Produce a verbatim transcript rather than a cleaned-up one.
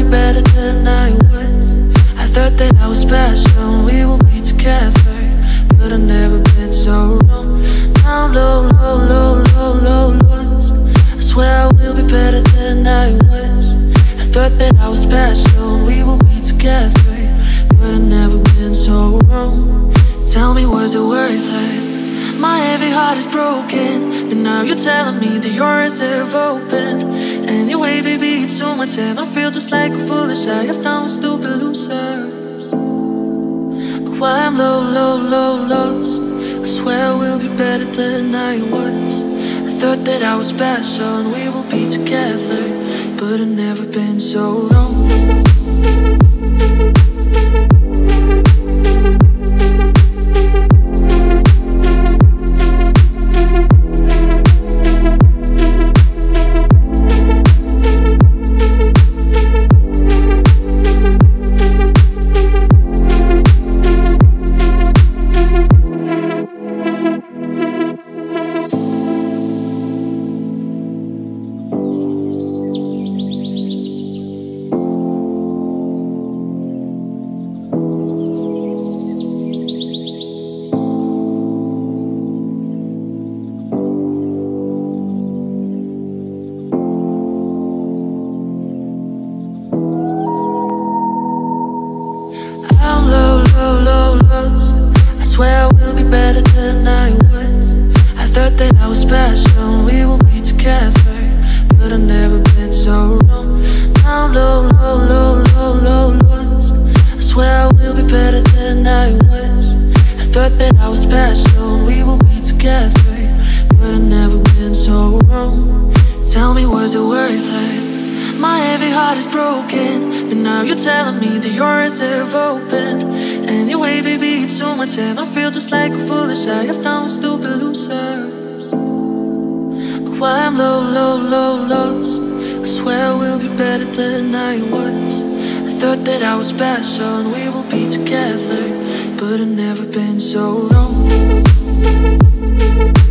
better than I was. I thought that I was special, we will be together, but I've never been so wrong. Now I'm low, low, low, low, low, lost. I swear I will be better than I was. I thought that I was special, we will be together, but I've never been so wrong. Tell me, was it worth it? My heavy heart is broken, but now you're telling me that yours have opened. Anyway, baby, it's so much heaven. I feel just like a foolish I have done with stupid losers. But why I'm low, low, low, lost. I swear I will be better than I was. I thought that I was special and we will be together, but I've never been so wrong. I swear I will be better than I was. I thought that I was special, we will be together, but I've never been so wrong. Now I'm low, low, low, low, low, lost. I swear I will be better than I was. I thought that I was special, we will be together, but I've never been so wrong. Tell me, was it worth it? My heavy heart is broken, but now you're telling me that yours have opened. Anyway, baby, it's so much heaven. I feel just like a foolish I have done with stupid losers. But why I'm low, low, low, lost. I swear I will be better than I was. I thought that I was special and we will be together, but I've never been so wrong.